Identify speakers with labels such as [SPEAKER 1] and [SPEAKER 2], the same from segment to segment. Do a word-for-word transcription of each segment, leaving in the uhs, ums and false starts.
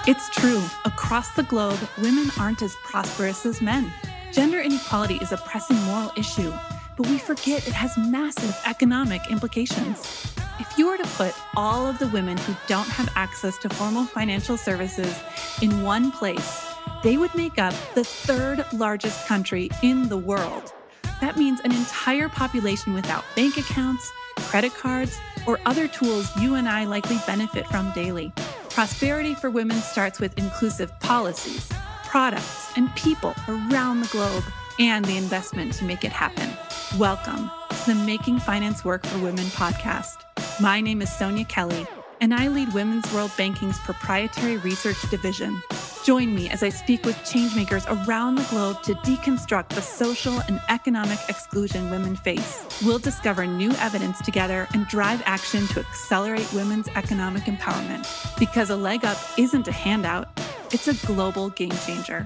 [SPEAKER 1] It's true. Across the globe, women aren't as prosperous as men. Gender inequality is a pressing moral issue, but we forget it has massive economic implications. If you were to put all of the women who don't have access to formal financial services in one place, they would make up the third largest country in the world. That means an entire population without bank accounts, credit cards, or other tools you and I likely benefit from daily. Prosperity for women starts with inclusive policies, products, and people around the globe, and the investment to make it happen. Welcome to the Making Finance Work for Women podcast. My name is Sonia Kelly, and I lead Women's World Banking's proprietary research division. Join me as I speak with changemakers around the globe to deconstruct the social and economic exclusion women face. We'll discover new evidence together and drive action to accelerate women's economic empowerment. Because a leg up isn't a handout, it's a global game changer.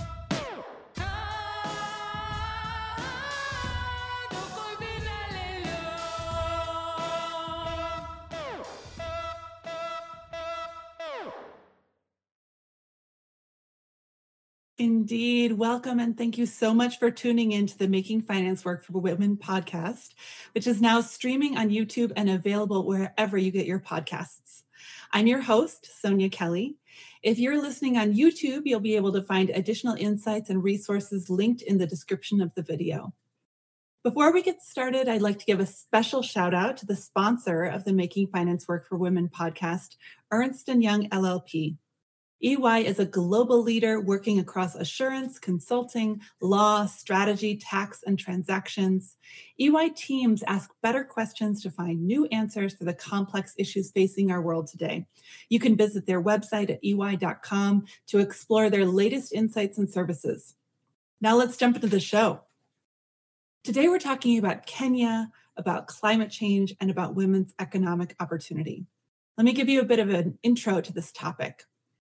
[SPEAKER 1] Indeed. Welcome and thank you so much for tuning in to the Making Finance Work for Women podcast, which is now streaming on YouTube and available wherever you get your podcasts. I'm your host, Sonia Kelly. If you're listening on YouTube, you'll be able to find additional insights and resources linked in the description of the video. Before we get started, I'd like to give a special shout out to the sponsor of the Making Finance Work for Women podcast, Ernst and Young L L P. E Y is a global leader working across assurance, consulting, law, strategy, tax, and transactions. E Y teams ask better questions to find new answers for the complex issues facing our world today. You can visit their website at E Y dot com to explore their latest insights and services. Now let's jump into the show. Today we're talking about Kenya, about climate change, and about women's economic opportunity. Let me give you a bit of an intro to this topic.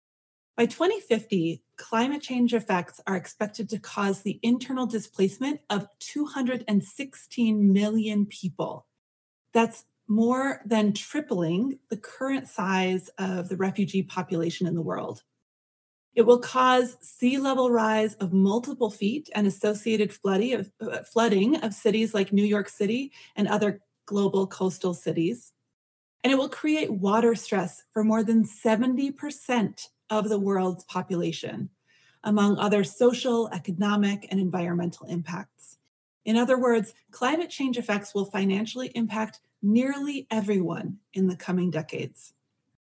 [SPEAKER 1] By twenty fifty, climate change effects are expected to cause the internal displacement of two hundred sixteen million people. That's more than tripling the current size of the refugee population in the world. It will cause sea level rise of multiple feet and associated flooding of, uh, flooding of cities like New York City and other global coastal cities. And it will create water stress for more than seventy percent of the world's population, among other social, economic, and environmental impacts. In other words, climate change effects will financially impact nearly everyone in the coming decades.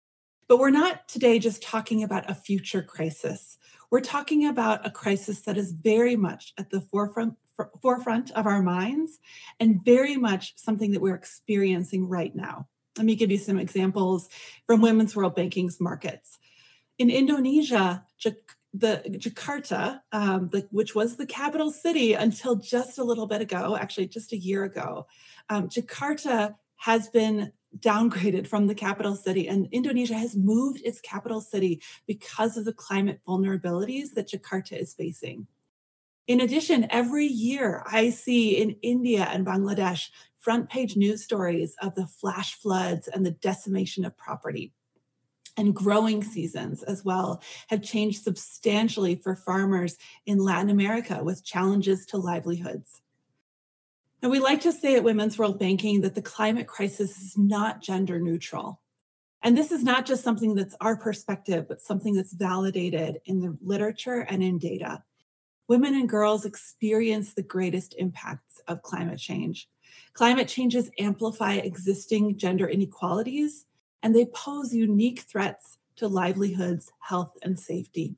[SPEAKER 1] But we're not today just talking about a future crisis. We're talking about a crisis that is very much at the forefront, forefront of our minds and very much something that we're experiencing right now. Let me give you some examples from Women's World Banking's markets. In Indonesia, the Jakarta, um, the, which was the capital city until just a little bit ago, actually just a year ago, um, Jakarta has been downgraded from the capital city, and Indonesia has moved its capital city because of the climate vulnerabilities that Jakarta is facing. In addition, every year I see in India and Bangladesh front page news stories of the flash floods and the decimation of property. And growing seasons as well have changed substantially for farmers in Latin America with challenges to livelihoods. Now, we like to say at Women's World Banking that the climate crisis is not gender neutral. And this is not just something that's our perspective, but something that's validated in the literature and in data. Women and girls experience the greatest impacts of climate change. Climate changes amplify existing gender inequalities, and they pose unique threats to livelihoods, health, and safety.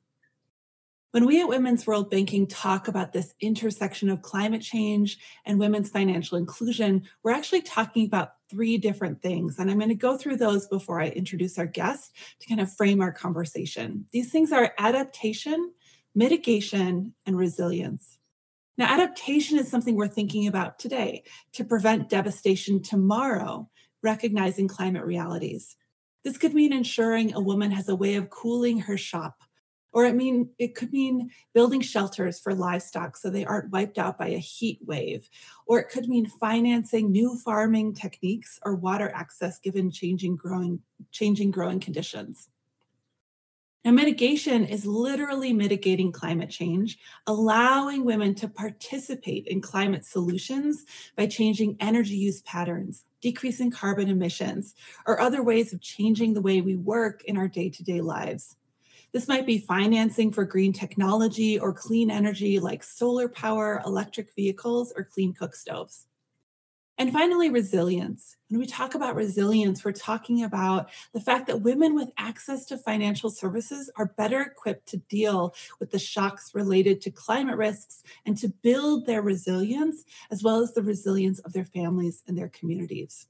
[SPEAKER 1] When we at Women's World Banking talk about this intersection of climate change and women's financial inclusion, we're actually talking about three different things. And I'm going to go through those before I introduce our guest to kind of frame our conversation. These things are adaptation, mitigation, and resilience. Now, adaptation is something we're thinking about today to prevent devastation tomorrow, recognizing climate realities. This could mean ensuring a woman has a way of cooling her shop, or it mean it could mean building shelters for livestock so they aren't wiped out by a heat wave, or it could mean financing new farming techniques or water access given changing growing changing growing conditions. Now, mitigation is literally mitigating climate change, allowing women to participate in climate solutions by changing energy use patterns, decreasing carbon emissions, or other ways of changing the way we work in our day-to-day lives. This might be financing for green technology or clean energy like solar power, electric vehicles, or clean cook stoves. And finally, resilience. When we talk about resilience, we're talking about the fact that women with access to financial services are better equipped to deal with the shocks related to climate risks and to build their resilience, as well as the resilience of their families and their communities.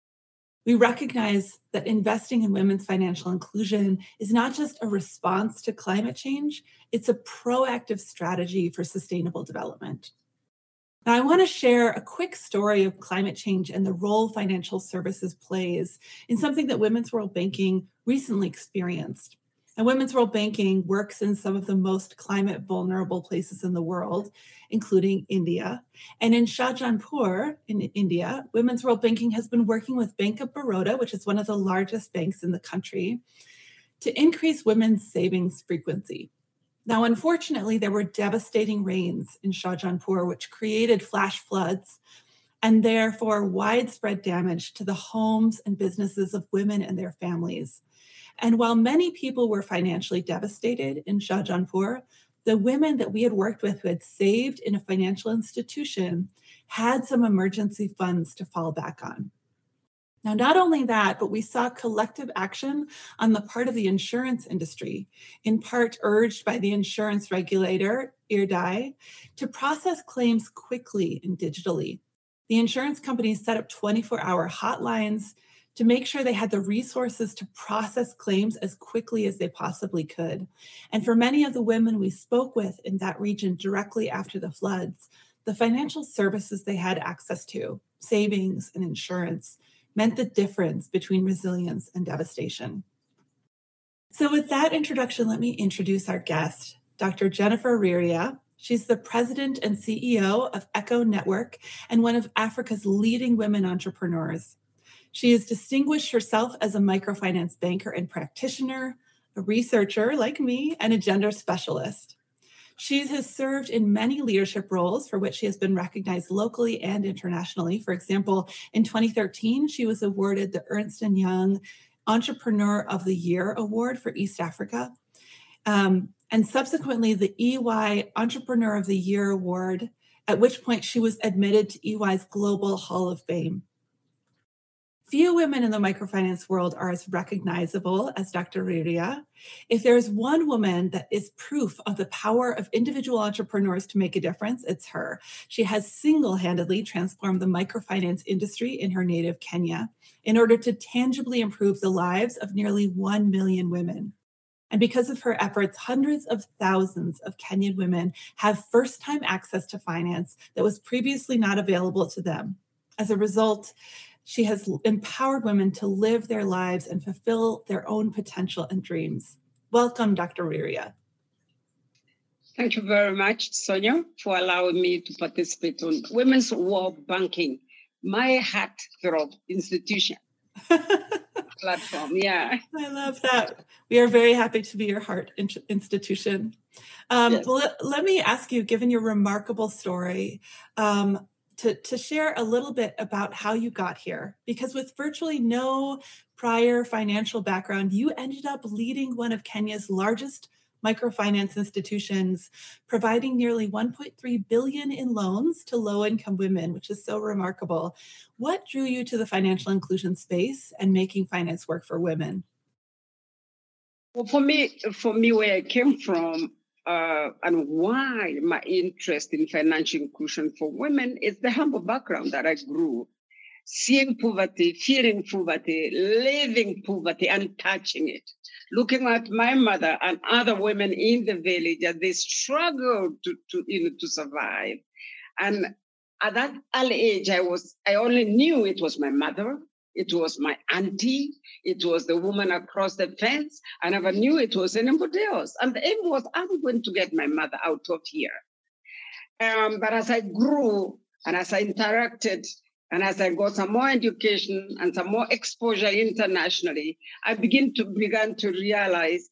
[SPEAKER 1] We recognize that investing in women's financial inclusion is not just a response to climate change, it's a proactive strategy for sustainable development. Now, I want to share a quick story of climate change and the role financial services plays in something that Women's World Banking recently experienced. And Women's World Banking works in some of the most climate vulnerable places in the world, including India. And in Shahjahanpur, in India, Women's World Banking has been working with Bank of Baroda, which is one of the largest banks in the country, to increase women's savings frequency. Now, unfortunately, there were devastating rains in Shahjahanpur, which created flash floods and therefore widespread damage to the homes and businesses of women and their families. And while many people were financially devastated in Shahjahanpur, the women that we had worked with who had saved in a financial institution had some emergency funds to fall back on. Now, not only that, but we saw collective action on the part of the insurance industry, in part urged by the insurance regulator, I R D A I, to process claims quickly and digitally. The insurance companies set up twenty-four hour hotlines to make sure they had the resources to process claims as quickly as they possibly could. And for many of the women we spoke with in that region directly after the floods, the financial services they had access to, savings and insurance, meant the difference between resilience and devastation. So with that introduction, let me introduce our guest, Doctor Jennifer Riria. She's the president and C E O of Echo Network and one of Africa's leading women entrepreneurs. She has distinguished herself as a microfinance banker and practitioner, a researcher like me, and a gender specialist. She has served in many leadership roles for which she has been recognized locally and internationally. For example, in twenty thirteen, she was awarded the Ernst and Young Entrepreneur of the Year Award for East Africa, um, and subsequently the E Y Entrepreneur of the Year Award, at which point she was admitted to E Y's Global Hall of Fame. Few women in the microfinance world are as recognizable as Doctor Riria. If there's one woman that is proof of the power of individual entrepreneurs to make a difference, it's her. She has single-handedly transformed the microfinance industry in her native Kenya in order to tangibly improve the lives of nearly one million women. And because of her efforts, hundreds of thousands of Kenyan women have first-time access to finance that was previously not available to them. As a result, she has empowered women to live their lives and fulfill their own potential and dreams. Welcome, Doctor Riria.
[SPEAKER 2] Thank you very much, Sonia, for allowing me to participate on Women's World Banking, my heartthrob institution platform. Yeah,
[SPEAKER 1] I love that. We are very happy to be your heart in- institution. Um, yes. Well, let, let me ask you, given your remarkable story, um, To, to share a little bit about how you got here, because with virtually no prior financial background, you ended up leading one of Kenya's largest microfinance institutions, providing nearly one point three billion dollars in loans to low-income women, which is so remarkable. What drew you to the financial inclusion space and making finance work for women?
[SPEAKER 2] Well, for me, for me, where I came from, Uh, and why my interest in financial inclusion for women is the humble background that I grew, seeing poverty, feeling poverty, living poverty, and touching it. Looking at my mother and other women in the village as they struggled to, to, you know, to survive. And at that early age, I was I only knew it was my mother. It was my auntie. It was the woman across the fence. I never knew it was anybody else. And the aim was, I'm going to get my mother out of here. Um, but as I grew and as I interacted and as I got some more education and some more exposure internationally, I began to began to realize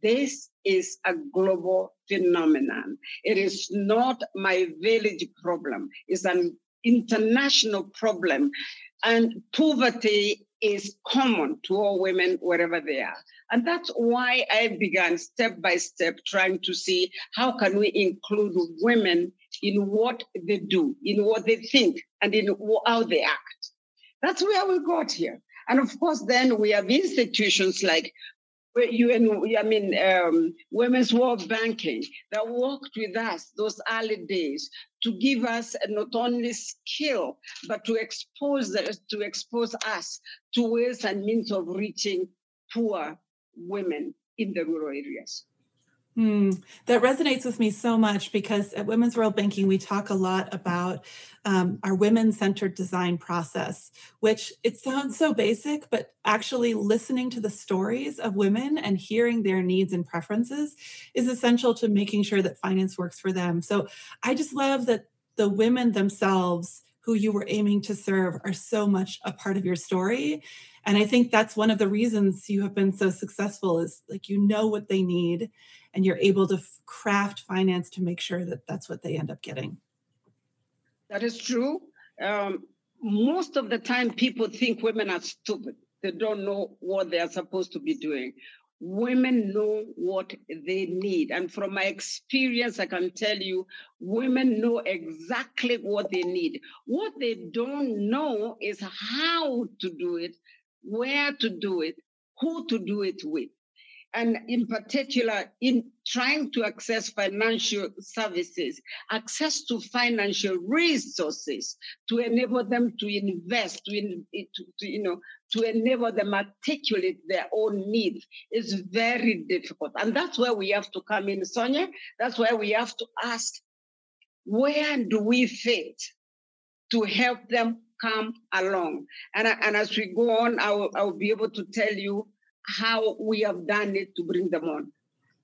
[SPEAKER 2] this is a global phenomenon. It is not my village problem. It's an international problem. And poverty is common to all women wherever they are. And that's why I began step by step trying to see how can we include women in what they do, in what they think, and in how they act. That's where we got here. And of course, then we have institutions like U N, I mean, um, Women's World Banking that worked with us those early days to give us not only skill, but to expose to expose us to ways and means of reaching poor women in the rural areas.
[SPEAKER 1] Hmm. That resonates with me so much because at Women's World Banking, we talk a lot about um, our women-centered design process, which it sounds so basic, but actually listening to the stories of women and hearing their needs and preferences is essential to making sure that finance works for them. So I just love that the women themselves who you were aiming to serve are so much a part of your story. And I think that's one of the reasons you have been so successful is like, you know what they need and you're able to f- craft finance to make sure that that's what they end up getting.
[SPEAKER 2] That is true. Um, most of the time, people think women are stupid. They don't know what they are supposed to be doing. Women know what they need. And from my experience, I can tell you, women know exactly what they need. What they don't know is how to do it, where to do it, who to do it with. And in particular, in trying to access financial services, access to financial resources to enable them to invest, to, in, to, to you know, to enable them articulate their own needs is very difficult. And that's where we have to come in, Sonia. That's where we have to ask, where do we fit to help them come along? And, and as we go on, I will, I will be able to tell you how we have done it to bring them on.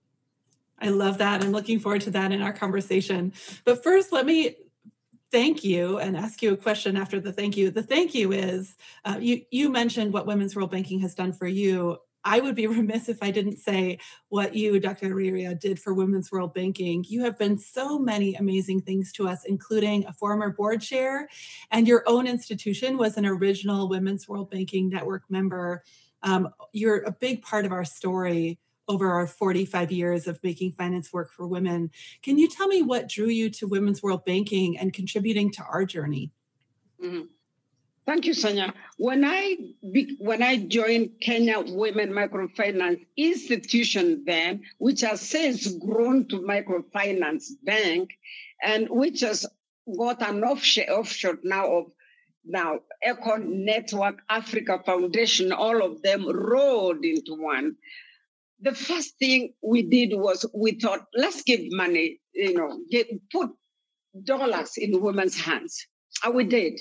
[SPEAKER 1] I love that. I'm looking forward to that in our conversation. But first, let me thank you and ask you a question after the thank you. The thank you is, uh, you, you mentioned what Women's World Banking has done for you. I would be remiss if I didn't say what you, Doctor Ariria, did for Women's World Banking. You have been so many amazing things to us, including a former board chair, and your own institution was an original Women's World Banking Network member. Um, you're a big part of our story over our forty-five years of making finance work for women. Can you tell me what drew you to Women's World Banking and contributing to our journey?
[SPEAKER 2] Mm-hmm. Thank you, Sonia. When I when I joined Kenya Women Microfinance Institution then, which has since grown to Microfinance Bank, and which has got an offshoot, offshoot now of Now, Econ Network, Africa Foundation, all of them rolled into one. The first thing we did was we thought, let's give money, you know, get, put dollars in women's hands. And we did.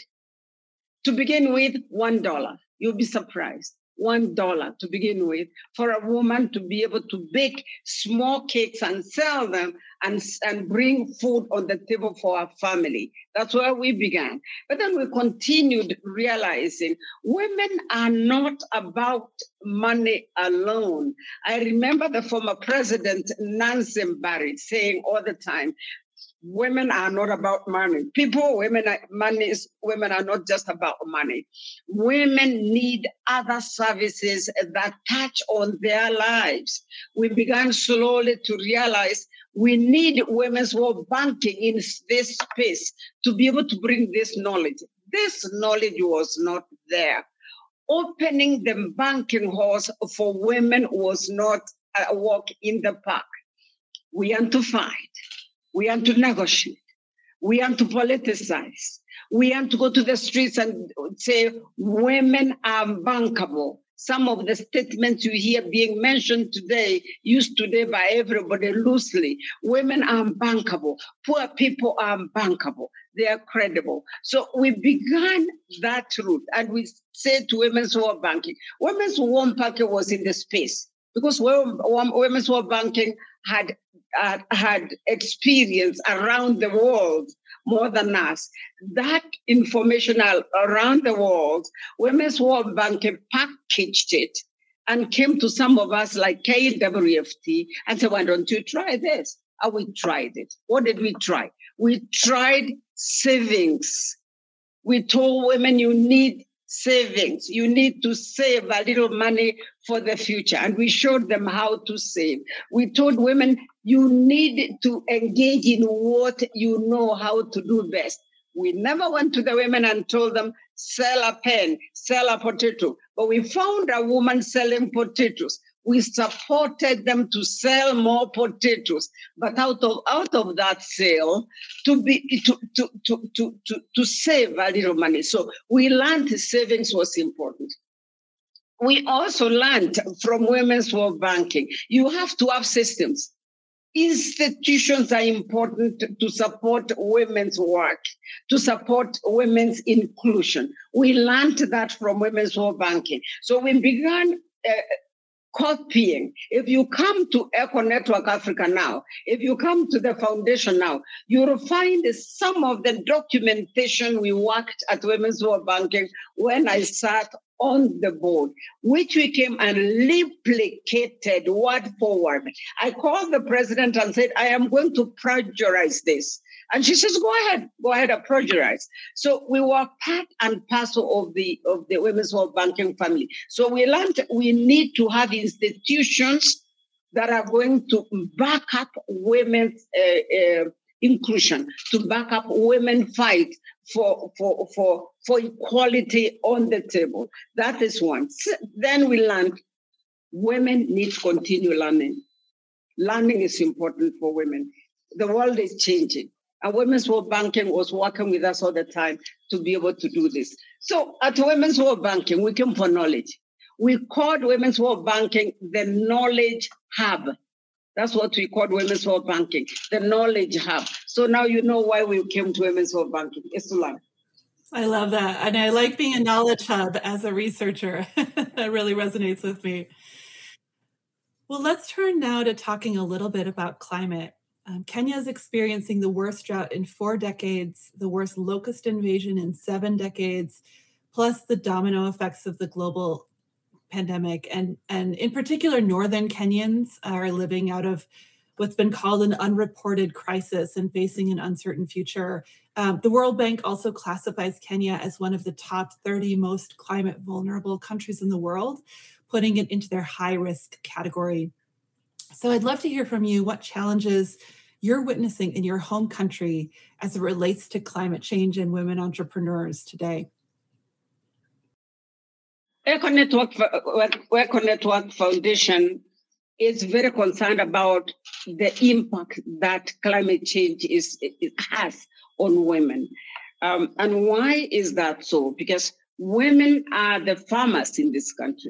[SPEAKER 2] To begin with, one dollar. You'll be surprised. One dollar to begin with for a woman to be able to bake small cakes and sell them and, and bring food on the table for our family. That's where we began. But then we continued realizing women are not about money alone. I remember the former president, Nancy Barrett, saying all the time, women are not about money. People, women, are, money is, women are not just about money. Women need other services that touch on their lives. We began slowly to realize we need Women's World Banking in this space to be able to bring this knowledge. This knowledge was not there. Opening the banking halls for women was not a walk in the park. We had to fight. We have to negotiate. We have to politicize. We have to go to the streets and say women are bankable. Some of the statements you hear being mentioned today, used today by everybody loosely. Women are bankable. Poor people are bankable. They are credible. So we began that route and we said to Women's World Banking, Women's World Banking was in the space because Women's World Banking had Uh, had experience around the world more than us. That information around the world, Women's World Banking packaged it and came to some of us like K W F T and said, why don't you try this? And we tried it. What did we try? We tried savings. We told women, you need savings. You need to save a little money for the future. And we showed them how to save. We told women, you need to engage in what you know how to do best. We never went to the women and told them, sell a pen, sell a potato. But we found a woman selling potatoes. We supported them to sell more potatoes, but out of out of that sale, to be to to to to to, to save a little money. So we learned savings was important. We also learned from Women's World Banking, you have to have systems. Institutions are important to support women's work, to support women's inclusion. We learned that from Women's World Banking. So we began uh, copying. If you come to Eco Network Africa now, if you come to the foundation now, you'll find some of the documentation we worked at Women's World Banking when I sat on the board, which we came and replicated word for word. I called the president and said, I am going to plagiarize this. And she says, go ahead, go ahead and plagiarize. So we were part and parcel of the of the Women's World Banking family. So we learned we need to have institutions that are going to back up women's uh, uh, inclusion, to back up women fight for, for, for, for equality on the table. That is one. Then we learned women need to continue learning. Learning is important for women. The world is changing. And Women's World Banking was working with us all the time to be able to do this. So at Women's World Banking, we came for knowledge. We called Women's World Banking the Knowledge Hub. That's what we called Women's World Banking, the Knowledge Hub. So now you know why we came to Women's World Banking. It's to learn.
[SPEAKER 1] I love that. And I like being a knowledge hub as a researcher. That really resonates with me. Well, let's turn now to talking a little bit about climate. Um, Kenya is experiencing the worst drought in four decades, the worst locust invasion in seven decades, plus the domino effects of the global pandemic. And, and in particular, northern Kenyans are living out of what's been called an unreported crisis and facing an uncertain future. Um, the World Bank also classifies Kenya as one of the top thirty most climate vulnerable countries in the world, putting it into their high risk category. So I'd love to hear from you what challenges you're witnessing in your home country as it relates to climate change and women entrepreneurs today.
[SPEAKER 2] Eco Network, Eco Network Foundation is very concerned about the impact that climate change is it has on women. Um, and why is that so? Because women are the farmers in this country.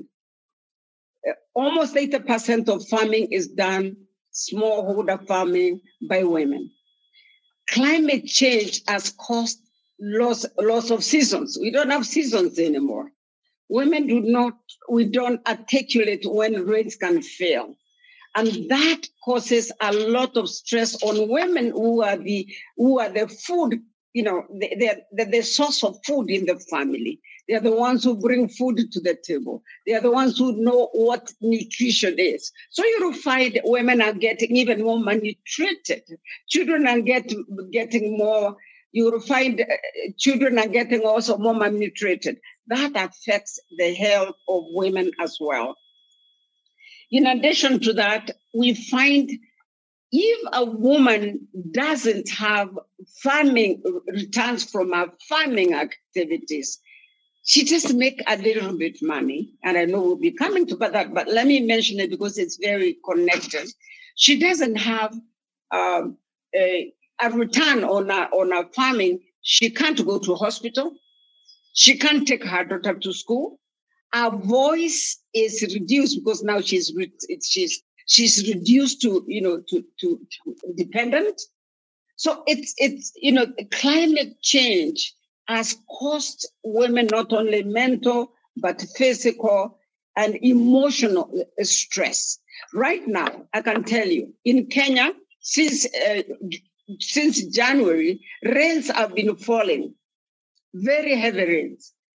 [SPEAKER 2] Almost eighty percent of farming is done, smallholder farming, by women. Climate change has caused loss, loss of seasons. We don't have seasons anymore. Women do not, we don't articulate when rains can fail. And that causes a lot of stress on women who are the, who are the food, you know, they're, they're the source of food in the family. They're the ones who bring food to the table. They are the ones who know what nutrition is. So you'll find women are getting even more malnutrited. Children are get, getting more, you'll find uh, children are getting also more malnutrited. That affects the health of women as well. In addition to that, we find if a woman doesn't have farming returns from her farming activities, she just make a little bit money. And I know we'll be coming to that, but let me mention it because it's very connected. She doesn't have um, a, a return on her, on her farming. She can't go to hospital. She can't take her daughter to school. Her voice is reduced because now she's she's she's reduced to you know to to, to dependent. So it's it's you know climate change has caused women not only mental but physical and emotional stress. Right now, I can tell you in Kenya since uh, since January, rains have been falling, very heavy rains.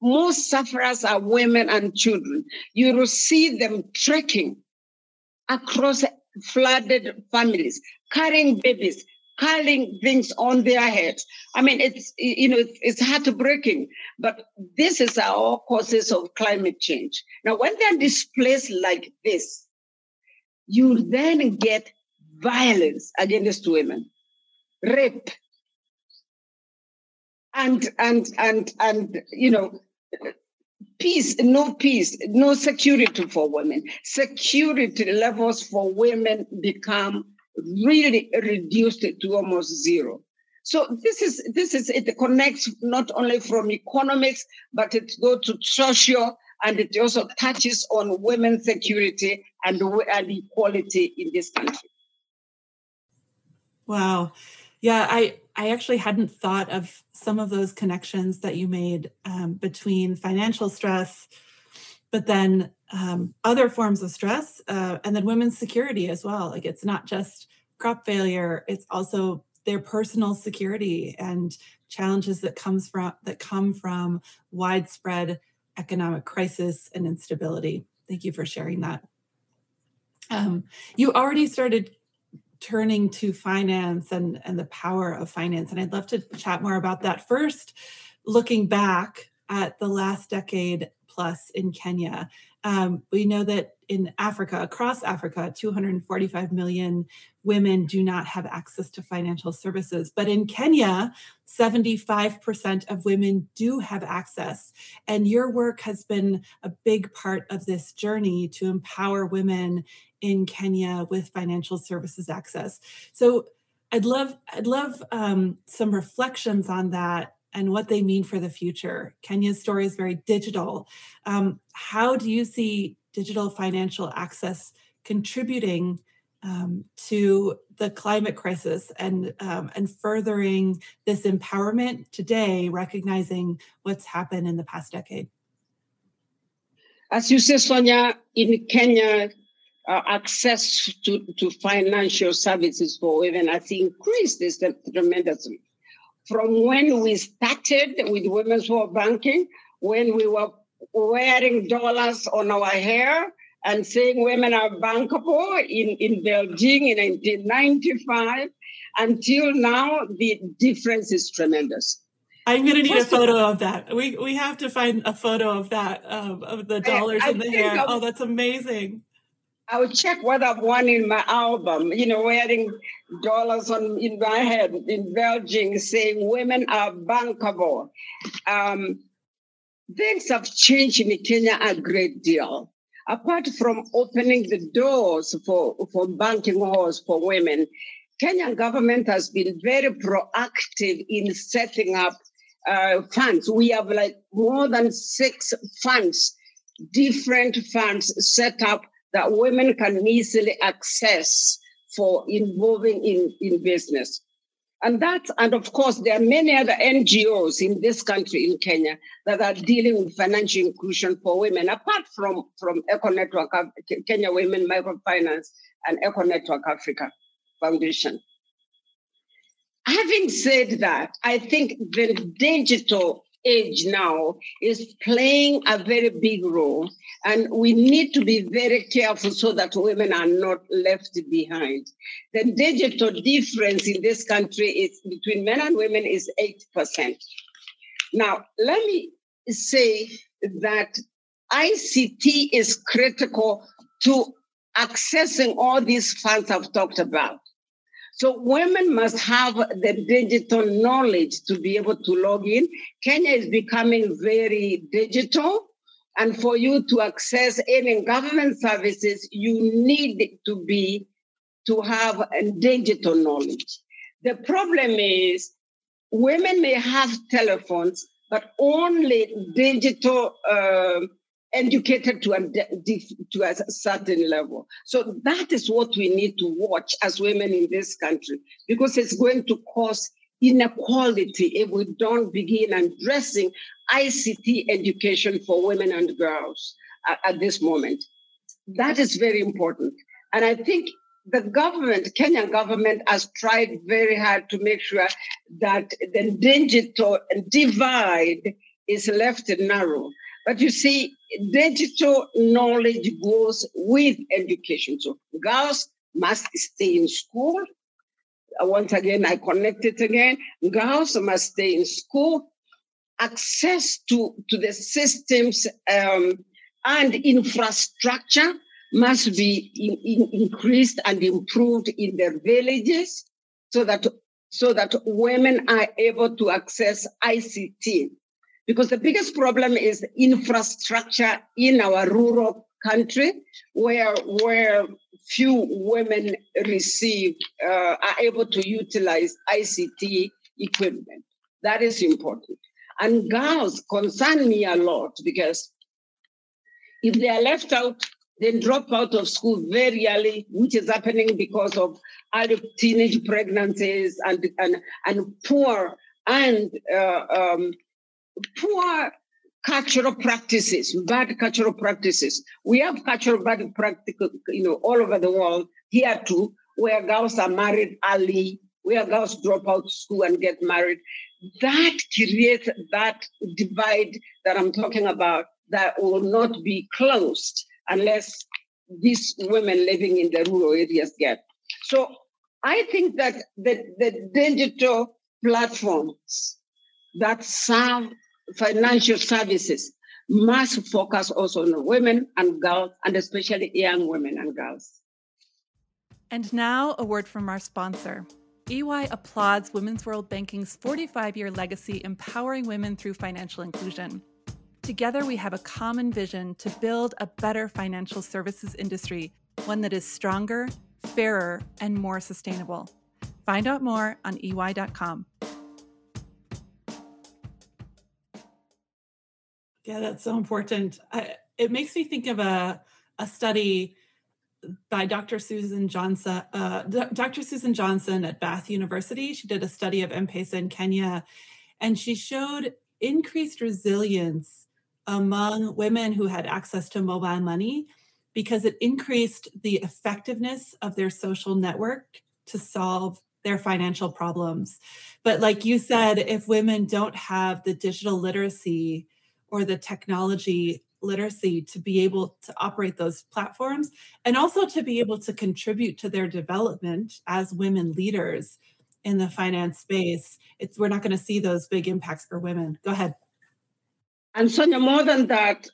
[SPEAKER 2] most sufferers are women and children. You will see them trekking across flooded families, carrying babies, carrying things on their heads. I mean, it's, you know, it's, it's heartbreaking, but this is our causes of climate change. Now, when they're displaced like this, you then get violence against women, rape, and, and, and, and, you know, peace, no peace, no security for women. Security levels for women become really reduced to almost zero. So this is this is it connects not only from economics, but it goes to social, and it also touches on women's security and, and equality in this country.
[SPEAKER 1] Wow. Yeah, I, I actually hadn't thought of some of those connections that you made um, between financial stress, but then um, other forms of stress, uh, and then women's security as well. Like, it's not just crop failure, it's also their personal security and challenges that comes from that come from widespread economic crisis and instability. Thank you for sharing that. Um, you already started turning to finance and, and the power of finance. And I'd love to chat more about that. First, looking back at the last decade plus in Kenya, um, we know that in Africa, across Africa, two hundred forty-five million women do not have access to financial services. But in Kenya, seventy-five percent of women do have access. And your work has been a big part of this journey to empower women in Kenya with financial services access. So I'd love, I'd love um, some reflections on that and what they mean for the future. Kenya's story is very digital. Um, how do you see digital financial access contributing um, to the climate crisis and um, and furthering this empowerment today, recognizing what's happened in the past decade?
[SPEAKER 2] As you say, Sonia, in Kenya, uh, access to, to financial services for women has increased tremendously. From when we started with Women's World Banking, when we were wearing dollars on our hair and saying women are bankable in, in Beijing in nineteen ninety-five, until now, the difference is tremendous.
[SPEAKER 1] I'm going to need First a photo of that. We we have to find a photo of that, um, of the dollars I, I in the hair. I'll, oh, that's amazing.
[SPEAKER 2] I will check what I've won in my album, you know, wearing dollars on in my head in Beijing, saying women are bankable. Um, things have changed in Kenya a great deal. Apart from opening the doors for, for banking halls for women, Kenyan government has been very proactive in setting up uh, funds. We have like more than six funds, different funds set up that women can easily access for involving in, in business. And that, and of course, there are many other N G Os in this country, in Kenya, that are dealing with financial inclusion for women, apart from, from Eco Network, Kenya Women Microfinance and Eco Network Africa Foundation. Having said that, I think the digital age now is playing a very big role, and we need to be very careful so that women are not left behind. The digital difference in this country is between men and women is eight percent. Now, let me say that I C T is critical to accessing all these funds I've talked about. So women must have the digital knowledge to be able to log in. Kenya is becoming very digital. And for you to access any government services, you need to be, to have a digital knowledge. The problem is women may have telephones, but only digital uh, educated to a, to a certain level. So that is what we need to watch as women in this country, because it's going to cause inequality if we don't begin addressing I C T education for women and girls at, at this moment. That is very important. And I think the government, Kenyan government, has tried very hard to make sure that the digital divide is left narrow. But you see, digital knowledge goes with education. So girls must stay in school. Once again, I connect it again. Girls must stay in school. Access to, to the systems um, and infrastructure must be in, in, increased and improved in their villages so that, so that women are able to access I C T. Because the biggest problem is infrastructure in our rural country where, where few women receive, uh, are able to utilize I C T equipment. That is important. And girls concern me a lot because if they are left out, they drop out of school very early, which is happening because of early teenage pregnancies and, and, and poor and uh, um, poor cultural practices, bad cultural practices. We have cultural bad practices, you know, all over the world, here too, where girls are married early, where girls drop out of school and get married. That creates that divide that I'm talking about that will not be closed unless these women living in the rural areas get. So I think that the, the digital platforms that serve financial services must focus also on women and girls, and especially young women and girls.
[SPEAKER 1] And now, a word from our sponsor. E Y applauds Women's World Banking's forty-five-year legacy empowering women through financial inclusion. Together, we have a common vision to build a better financial services industry, one that is stronger, fairer, and more sustainable. Find out more on E Y dot com. Yeah, that's so important. I, it makes me think of a, a study by Doctor Susan Johnson, uh, Doctor Susan Johnson at Bath University. She did a study of M-Pesa in Kenya, and she showed increased resilience among women who had access to mobile money because it increased the effectiveness of their social network to solve their financial problems. But like you said, if women don't have the digital literacy or the technology literacy to be able to operate those platforms and also to be able to contribute to their development as women leaders in the finance space, it's, we're not going to see those big impacts for women. Go ahead.
[SPEAKER 2] And Sonia, more than that,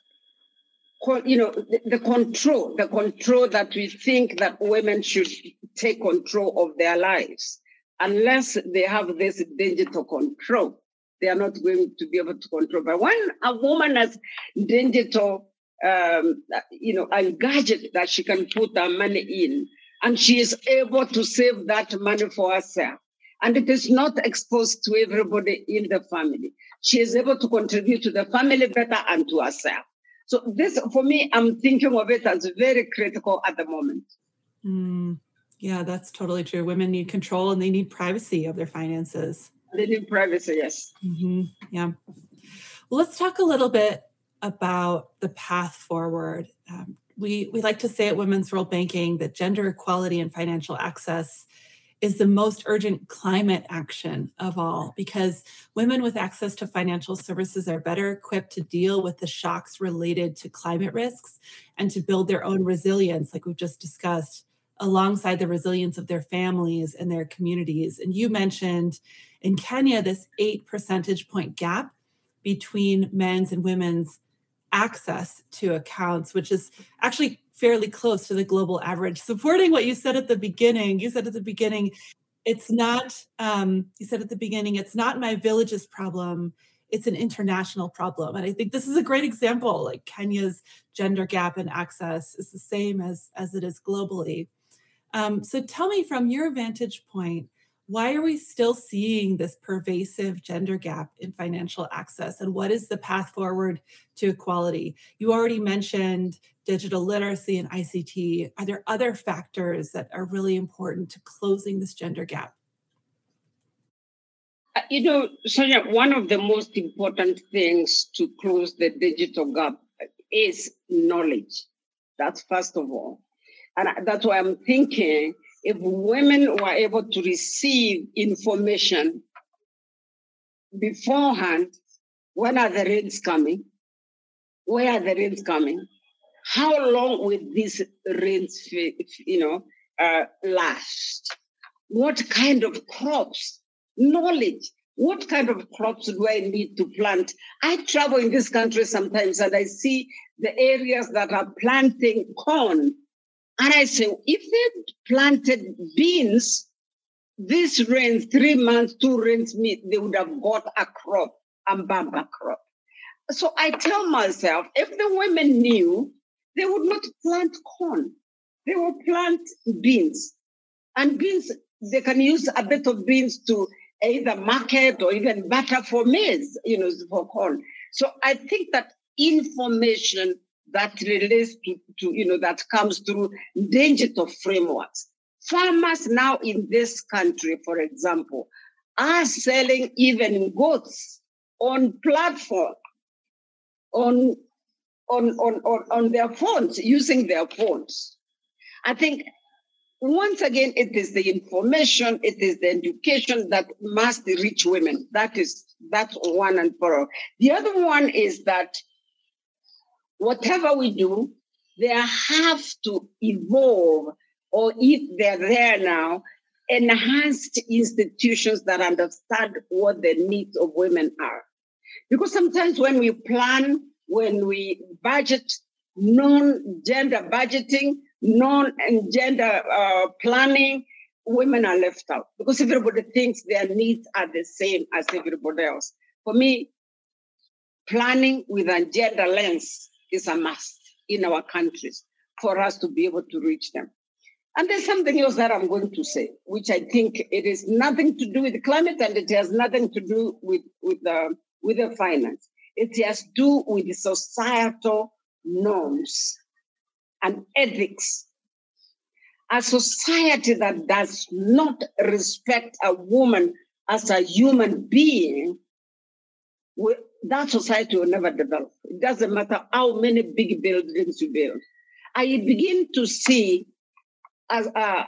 [SPEAKER 2] you know, the, the control, the control that we think that women should take control of their lives, unless they have this digital control, they are not going to be able to control. But when a woman has digital, um, you know, a gadget that she can put her money in, and she is able to save that money for herself, and it is not exposed to everybody in the family, she is able to contribute to the family better and to herself. So this, for me, I'm thinking of it as very critical at the moment.
[SPEAKER 1] Mm, yeah, that's totally true. Women need control and they need privacy of their finances.
[SPEAKER 2] They need privacy, yes.
[SPEAKER 1] Mm-hmm. Yeah. Well, let's talk a little bit about the path forward. Um, we, we like to say at Women's World Banking that gender equality and financial access is the most urgent climate action of all, because women with access to financial services are better equipped to deal with the shocks related to climate risks and to build their own resilience, like we've just discussed, alongside the resilience of their families and their communities. And you mentioned in Kenya, this eight percentage point gap between men's and women's access to accounts, which is actually fairly close to the global average. Supporting what you said at the beginning, you said at the beginning, it's not, um, you said at the beginning, it's not my village's problem, it's an international problem. And I think this is a great example, like Kenya's gender gap in access is the same as, as it is globally. Um, so tell me from your vantage point, why are we still seeing this pervasive gender gap in financial access? And what is the path forward to equality? You already mentioned digital literacy and I C T. Are there other factors that are really important to closing this gender gap?
[SPEAKER 2] You know, Sonia, one of the most important things to close the digital gap is knowledge. That's first of all. And that's why I'm thinking if women were able to receive information beforehand, When are the rains coming? Where are the rains coming? How long will these rains, you know, uh, last? What kind of crops? Knowledge. What kind of crops do I need to plant? I travel in this country sometimes and I see the areas that are planting corn. And I say, if they planted beans, this rain, three months, two rains, they would have got a crop, a bamba crop. So I tell myself, if the women knew, they would not plant corn. They will plant beans. And beans, they can use a bit of beans to either market or even butter for maize, you know, for corn. So I think that information that relates to, to you know, that comes through digital frameworks. Farmers now in this country, for example, are selling even goats on platform, on, on, on, on, on their phones, using their phones. I think once again, it is the information, it is the education that must reach women. That is, that's one and for all. The other one is that whatever we do, they have to evolve, or if they're there now, enhanced institutions that understand what the needs of women are. Because sometimes when we plan, when we budget, non-gender budgeting, non-gender uh, planning, women are left out because everybody thinks their needs are the same as everybody else. For me, planning with a gender lens is a must in our countries for us to be able to reach them. And there's something else that I'm going to say, which I think it is nothing to do with climate and it has nothing to do with, with, the, with the finance. It has to do with the societal norms and ethics. A society that does not respect a woman as a human being, that society will never develop. It doesn't matter how many big buildings you build. I begin to see as a,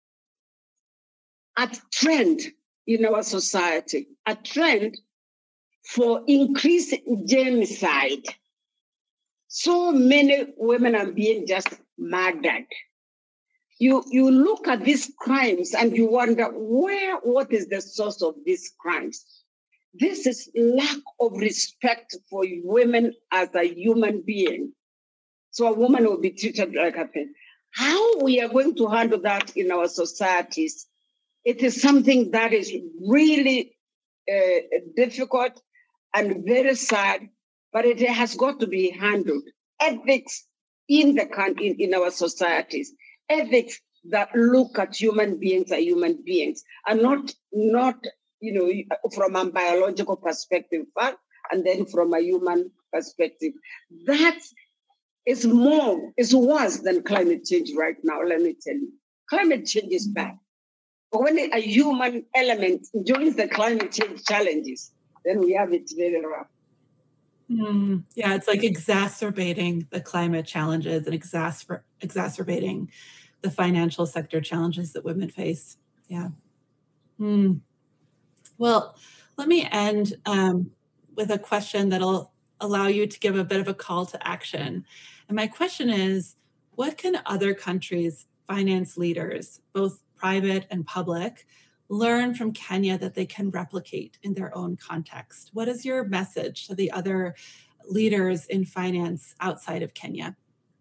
[SPEAKER 2] a trend in our society, a trend for increased genocide. So many women are being just murdered. You, you look at these crimes and you wonder where, what is the source of these crimes? This is lack of respect for women as a human being. So a woman will be treated like a thing. How we are going to handle that in our societies, it is something that is really uh, difficult and very sad, but it has got to be handled. Ethics in the in, in our societies, ethics that look at human beings as human beings, and not not you know from a biological perspective, but and then from a human perspective. That is more, is worse than climate change right now. Let me tell you, climate change is bad. But when a human element joins the climate change challenges, then we have it very rough.
[SPEAKER 1] Mm, yeah, it's like exacerbating the climate challenges and exasper- exacerbating the financial sector challenges that women face. Yeah. Mm. Well, let me end um, with a question that'll allow you to give a bit of a call to action. And my question is, what can other countries' finance leaders, both private and public, learn from Kenya that they can replicate in their own context? What is your message to the other leaders in finance outside of Kenya?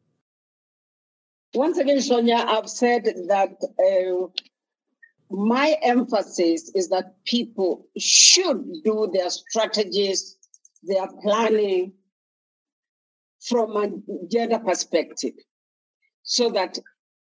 [SPEAKER 2] Once again, Sonia, I've said that uh, my emphasis is that people should do their strategies, their planning from a gender perspective, so that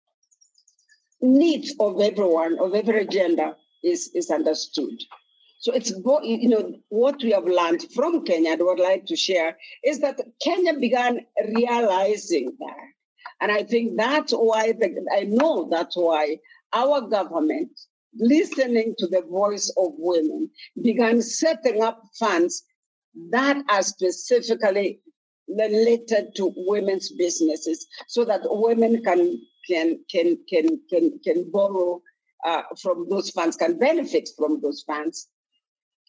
[SPEAKER 2] needs of everyone, of every gender, is, is understood. So it's, you know, what we have learned from Kenya, and I would like to share, is that Kenya began realizing that. And I think that's why, the, I know that's why our government, listening to the voice of women, began setting up funds that are specifically related to women's businesses, so that women can can can can can, can borrow uh, from those funds, can benefit from those funds.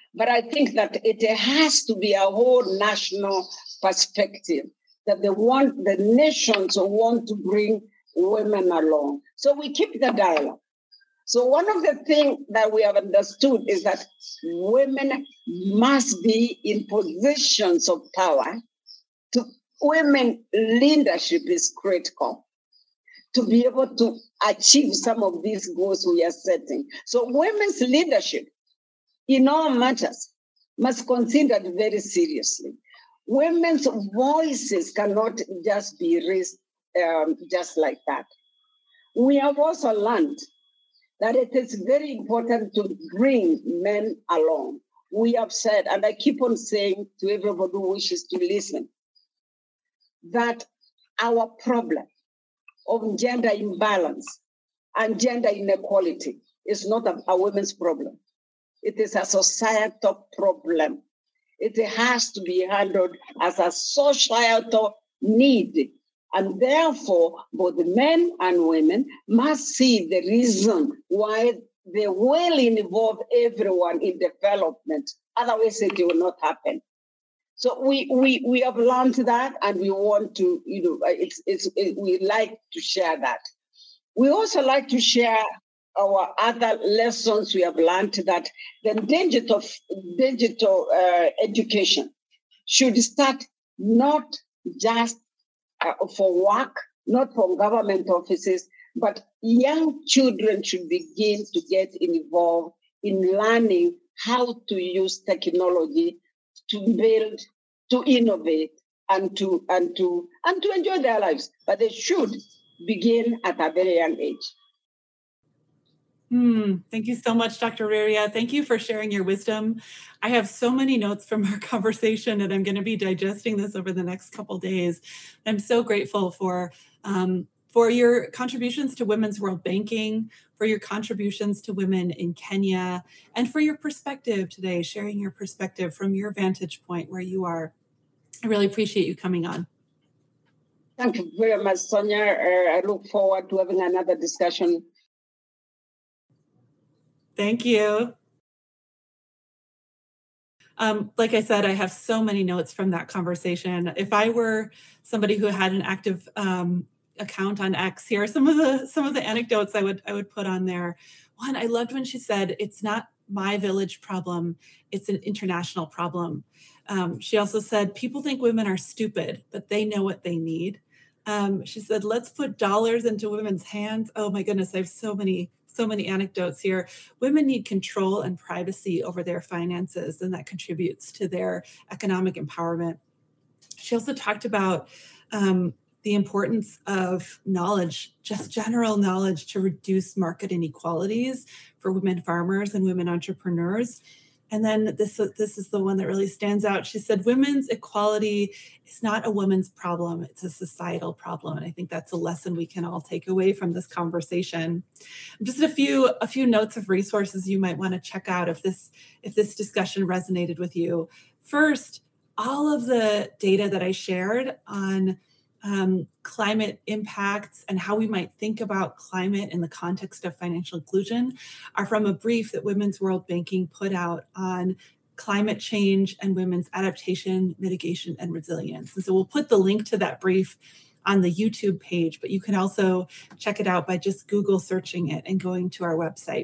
[SPEAKER 2] But I think that it has to be a whole national perspective, that they want the nations want to bring women along. So we keep the dialogue. So one of the things that we have understood is that women must be in positions of power. To women leadership is critical to be able to achieve some of these goals we are setting. So women's leadership in all matters must be considered very seriously. Women's voices cannot just be raised um, just like that. We have also learned that it is very important to bring men along. We have said, and I keep on saying to everybody who wishes to listen, that our problem of gender imbalance and gender inequality is not a, a women's problem. It is a societal problem. It has to be handled as a societal need. And therefore, both men and women must see the reason why they will involve everyone in development. Otherwise, it will not happen. So we we we have learned that, and we want to, you know, it's it's it, we like to share that. We also like to share our other lessons we have learned, that the digital digital uh, education should start not just uh, for work, not from government offices, but young children should begin to get involved in learning how to use technology to build, to innovate, and to and to and to enjoy their lives. But they should begin at a very young age.
[SPEAKER 1] Hmm. Thank you so much, Doctor Reria. Thank you for sharing your wisdom. I have so many notes from our conversation, and I'm going to be digesting this over the next couple of days. I'm so grateful for um, for your contributions to Women's World Banking, for your contributions to women in Kenya, and for your perspective today, sharing your perspective from your vantage point where you are. I really appreciate you coming on.
[SPEAKER 2] Thank you very much, Sonia. Uh, I look forward to having another discussion.
[SPEAKER 1] Thank you. Um, like I said, I have so many notes from that conversation. If I were somebody who had an active um, account on X, here are some of the some of the anecdotes I would I would put on there. One, I loved when she said, "It's not my village problem; it's an international problem." Um, she also said, "People think women are stupid, but they know what they need." Um, she said, "Let's put dollars into women's hands." Oh my goodness, I have so many. So many anecdotes here. Women need control and privacy over their finances, and that contributes to their economic empowerment. She also talked about um, the importance of knowledge, just general knowledge, to reduce market inequalities for women farmers and women entrepreneurs. And then this, this is the one that really stands out. She said, women's equality is not a woman's problem, it's a societal problem. And I think that's a lesson we can all take away from this conversation. Just a few, a few notes of resources you might want to check out if this, if this discussion resonated with you. First, all of the data that I shared on Um, climate impacts and how we might think about climate in the context of financial inclusion are from a brief that Women's World Banking put out on climate change and women's adaptation, mitigation, and resilience. And so we'll put the link to that brief on the YouTube page, but you can also check it out by just Google searching it and going to our website.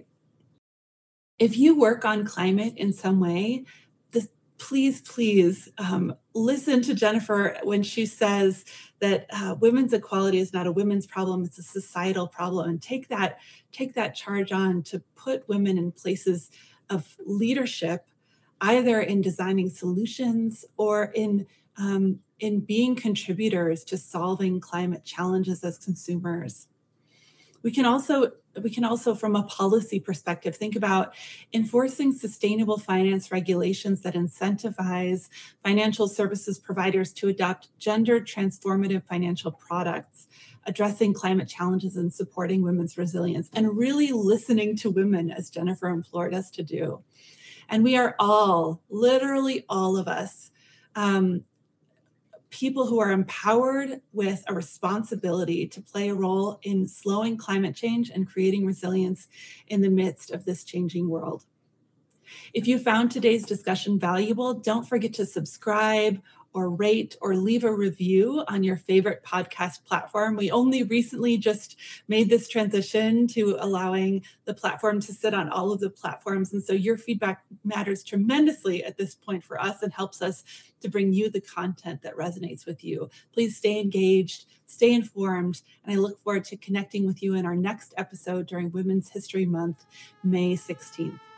[SPEAKER 1] If you work on climate in some way, this, please, please um, listen to Jennifer when she says that uh, women's equality is not a women's problem, it's a societal problem. And take that, take that charge on to put women in places of leadership, either in designing solutions or in, um, in being contributors to solving climate challenges as consumers. We can also we can also, from a policy perspective, think about enforcing sustainable finance regulations that incentivize financial services providers to adopt gender transformative financial products, addressing climate challenges and supporting women's resilience, and really listening to women, as Jennifer implored us to do. And we are all, literally all of us, um, people who are empowered with a responsibility to play a role in slowing climate change and creating resilience in the midst of this changing world. If you found today's discussion valuable, don't forget to subscribe or rate or leave a review on your favorite podcast platform. We only recently just made this transition to allowing the platform to sit on all of the platforms. And so your feedback matters tremendously at this point for us and helps us to bring you the content that resonates with you. Please stay engaged, stay informed, and I look forward to connecting with you in our next episode during Women's History Month, May sixteenth.